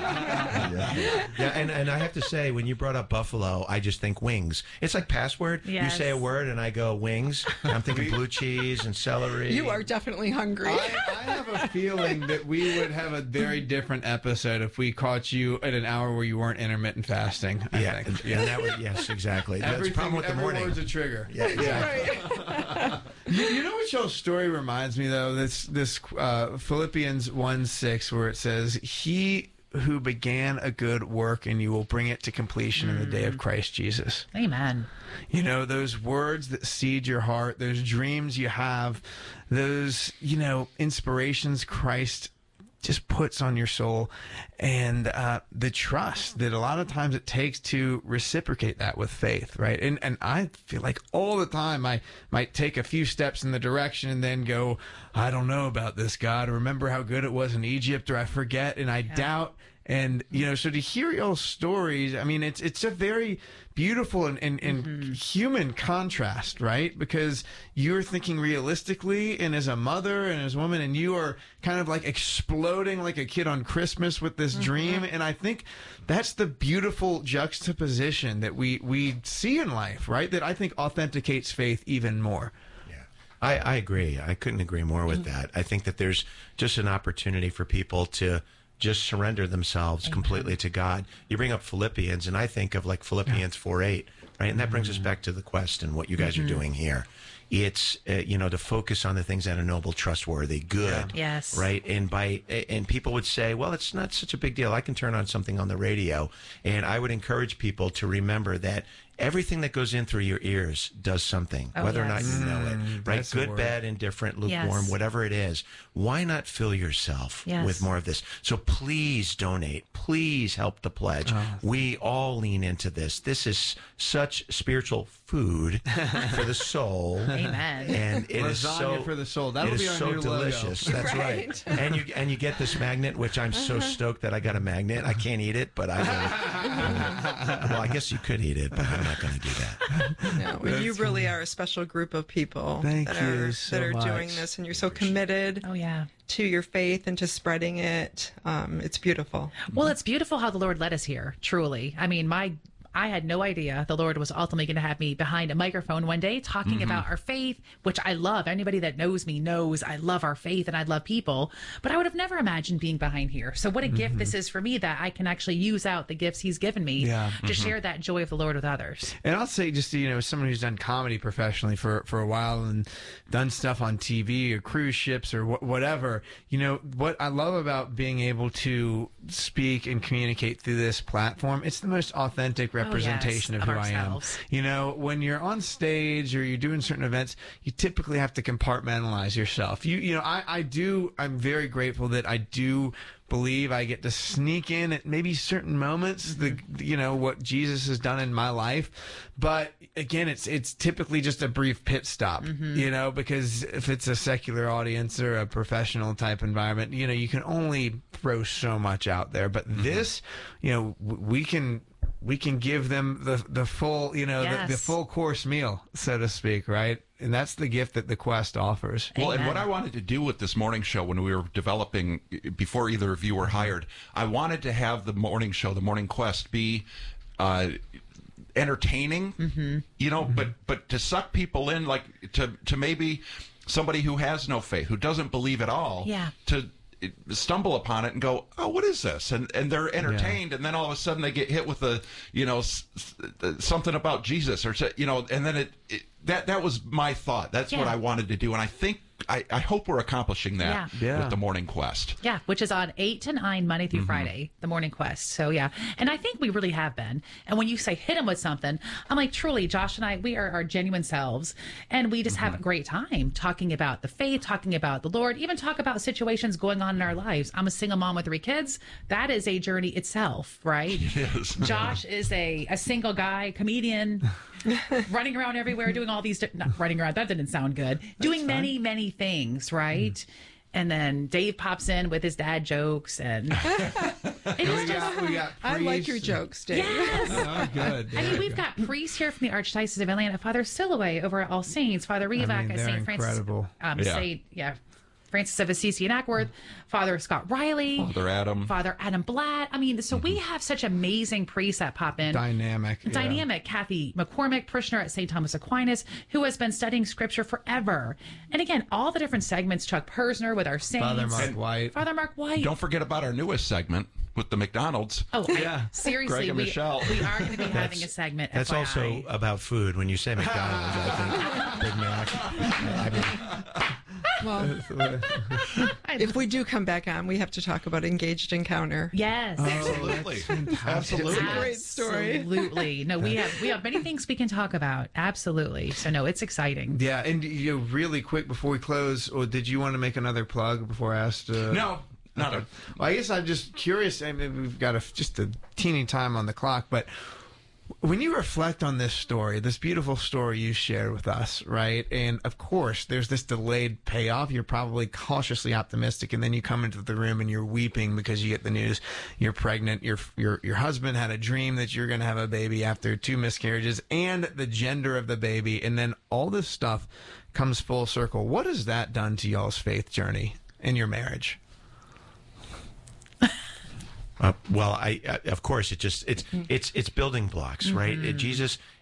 yeah. yeah, and and I have to say, when you brought up buffalo, I just think wings. It's like password. You Yes. say a word, and I go wings. And I'm thinking blue cheese and celery. You are definitely hungry. I, I have a feeling that we would have a very different episode if we caught you at an hour where you weren't intermittent fasting. I Yeah, think. yeah, that would, yes, exactly. That's the problem with the every morning. word's a trigger. Yeah, exactly. You, you know what your story reminds me though? This this uh, Philippians one six where it says, "He who began a good work and you will bring it to completion in the day of Christ Jesus." Amen. You know, those words that seed your heart, those dreams you have, those, you know, inspirations Christ just puts on your soul, and uh, the trust that a lot of times it takes to reciprocate that with faith, right? And and I feel like all the time I might take a few steps in the direction and then go, I don't know about this, God. Remember how good it was in Egypt, or I forget and I doubt. And, you know, so to hear your stories, I mean, it's it's a very beautiful and, and, and Mm-hmm. human contrast, right? Because you're thinking realistically, and as a mother and as a woman, and you are kind of like exploding like a kid on Christmas with this Mm-hmm. dream. And I think that's the beautiful juxtaposition that we, we see in life, right? That I think authenticates faith even more. Yeah. I, I agree. I couldn't agree more with that. I think that there's just an opportunity for people to just surrender themselves Amen. completely to God. You bring up Philippians, and I think of like Philippians yeah. four eight, right? And that brings us back to the quest and what you guys mm-hmm. are doing here. It's, uh, you know, to focus on the things that are noble, trustworthy, good. Yeah. Yes. Right. And by, and people would say, well, it's not such a big deal. I can turn on something on the radio. And I would encourage people to remember that everything that goes in through your ears does something, oh, whether yes. or not you know it, Mm, right? that's the Good, word. bad, indifferent, lukewarm, Yes. whatever it is. Why not fill yourself Yes. with more of this? So please donate. Please help the pledge. Oh. We all lean into this. This is such spiritual food for the soul. Amen. And it is Lasagna so for the soul. That'll it be is our so new delicious. logo. That's right. Right. And you and you get this magnet, which I'm so stoked that I got a magnet. I can't eat it, but I will. Well, I guess you could eat it, but I'm not going to do that. No, and you really are a special group of people Thank that you are so that are much. doing this, and you're so committed Oh, yeah. to your faith and to spreading it. Um, it's beautiful. Well, it's beautiful how the Lord led us here, truly. I mean, my I had no idea the Lord was ultimately going to have me behind a microphone one day talking Mm-hmm. about our faith, which I love. Anybody that knows me knows I love our faith and I love people, but I would have never imagined being behind here. So what a gift this is for me that I can actually use out the gifts he's given me Mm-hmm. Yeah. to share that joy of the Lord with others. And I'll say, just you know, as someone who's done comedy professionally for for a while and done stuff on T V or cruise ships or wh- whatever, you know, what I love about being able to speak and communicate through this platform, it's the most authentic representation yes, of of who ourselves. I am. You know, when you're on stage or you're doing certain events, you typically have to compartmentalize yourself. You you know, I I do. I'm very grateful that I do believe I get to sneak in at maybe certain moments the you know what Jesus has done in my life, but again it's it's typically just a brief pit stop, you know, because if it's a secular audience or a professional type environment, you know, you can only throw so much out there, but this, you know, w- we can we can give them the the full, you know, Yes. the, the full course meal, so to speak, right? And that's the gift that the Quest offers. Well, and Amen. what I wanted to do with this morning show when we were developing, before either of you were hired, I wanted to have the morning show, the Morning Quest, be uh, entertaining, mm-hmm. you know, mm-hmm. but but to suck people in, like to to maybe somebody who has no faith, who doesn't believe at all, Yeah. to stumble upon it and go, oh, what is this? And and they're entertained, yeah. and then all of a sudden they get hit with a, you know, s- s- something about Jesus, or you know, and then it, it that that was my thought. That's Yeah. what I wanted to do, and I think I, I hope we're accomplishing that Yeah. Yeah. with the Morning Quest. Yeah, which is on eight to nine, Monday through Friday, the Morning Quest. So, yeah. And I think we really have been. And when you say hit them with something, I'm like, truly, Josh and I, we are our genuine selves. And we just have a great time talking about the faith, talking about the Lord, even talk about situations going on in our lives. I'm a single mom with three kids. That is a journey itself, right? It is. Josh is a, a single guy, comedian, running around everywhere, doing all these, di- not running around, that didn't sound good, doing many, many things, right? Mm. And then Dave pops in with his dad jokes, and it We is just, got, we got I like priests. your jokes, Dave. yes. Oh, good. I mean, we've got priests here from the Archdiocese of Atlanta, Father Silaway over at All Saints, Father Revac I mean, at they're Saint Francis, incredible. um, Yeah. Saint, yeah, Francis of Assisi in Ackworth, Father Scott Riley, Father Adam. Father Adam Blatt. I mean, so we have such amazing priests that pop in. Dynamic. yeah. Dynamic. Kathy McCormick, parishioner at Saint Thomas Aquinas, who has been studying scripture forever. And again, all the different segments, Chuck Persner with our saints. Father Mark White. Father Mark White. Don't forget about our newest segment with the McDonald's. Oh, I- Yeah. seriously, Greg and we, Michelle. we are going to be having a segment. That's F Y I. also about food. When you say McDonald's, I think Big Mac. I mean, Well, if we do come back on, we have to talk about Engaged Encounter. Yes. Oh, Absolutely. Absolutely. Great story. Absolutely. No, we have we have many things we can talk about. Absolutely. So no, it's exciting. Yeah, and you know, really quick before we close, or did you want to make another plug before I asked? Uh, No, not a. Well, I guess I'm just curious. I mean, we've got a, just a teeny time on the clock, but when you reflect on this story, this beautiful story you shared with us, right? And of course, there's this delayed payoff. You're probably cautiously optimistic, and then you come into the room and you're weeping because you get the news you're pregnant. Your your your husband had a dream that you're going to have a baby after two miscarriages, and the gender of the baby, and then all this stuff comes full circle. What has that done to y'all's faith journey in your marriage? Uh, well, I, I of course it just it's it's it's building blocks, right? It, Jesus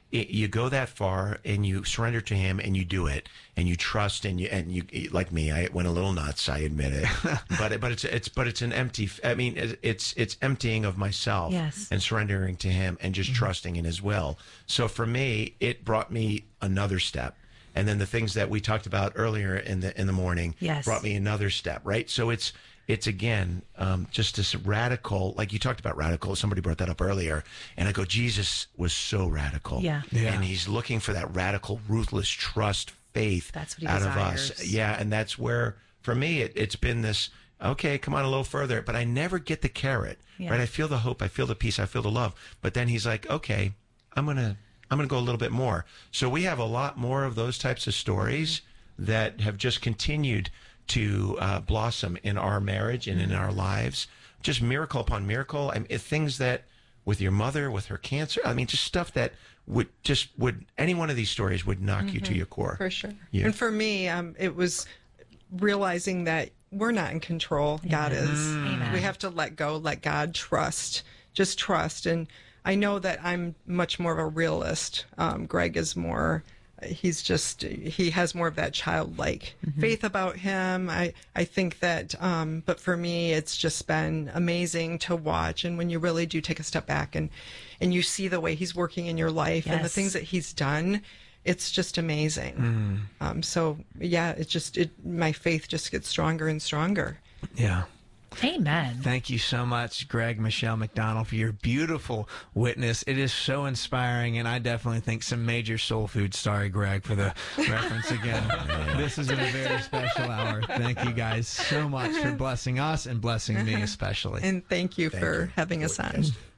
it, you go that far and you surrender to him and you do it and you trust and you and you like me, I went a little nuts, I admit it. but but it's it's but it's an empty. I mean, it's it's emptying of myself Yes. and surrendering to him and just trusting in his will. So for me, it brought me another step. And then the things that we talked about earlier in the in the morning Yes. brought me another step, right? So it's it's again um, just this radical, like you talked about radical. Somebody brought that up earlier, and I go, Jesus was so radical, Yeah. Yeah. and he's looking for that radical, ruthless trust, faith That's what he out desires. of us, yeah. And that's where, for me, it, it's been this. Okay, come on a little further, but I never get the carrot, Yeah. right? I feel the hope, I feel the peace, I feel the love, but then he's like, okay, I'm gonna. I'm going to go a little bit more. So we have a lot more of those types of stories that have just continued to uh, blossom in our marriage and in our lives. Just miracle upon miracle. I mean, things that with your mother, with her cancer. I mean, just stuff that would just would any one of these stories would knock you to your core. For sure. Yeah. And for me, um, it was realizing that we're not in control. God is. Amen. We have to let go, let God trust, just trust. And I know that I'm much more of a realist. Um, Greg is more, he's just, he has more of that childlike faith about him. I, I think that, um, but for me, it's just been amazing to watch. And when you really do take a step back and, and you see the way he's working in your life and the Yes. things that he's done, it's just amazing. Um, so yeah, it just, it, my faith just gets stronger and stronger. Yeah. Amen. Thank you so much, Greg, Michelle McDonald, for your beautiful witness. It is so inspiring, and I definitely think some major soul food. Sorry, Greg, for the reference again. This has been a very special hour. Thank you guys so much for blessing us and blessing me especially. And thank you for having us on.